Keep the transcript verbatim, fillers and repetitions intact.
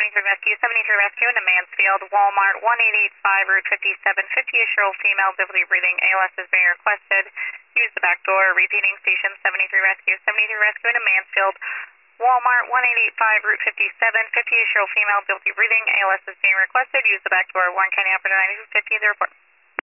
seventy-three Rescue, seventy-three Rescue into Mansfield, Walmart, one eight eight five, Route fifty-seven, fifty-ish-year-old female, difficulty breathing, A L S is being requested. Use the back door. Repeating, station seventy-three Rescue, seventy-three Rescue into Mansfield, Walmart, one eight eight five, Route fifty-seven, fifty-ish-year-old female, difficulty breathing, A L S is being requested. Use the back door. Warren County Operator ninety-two fifty, the report.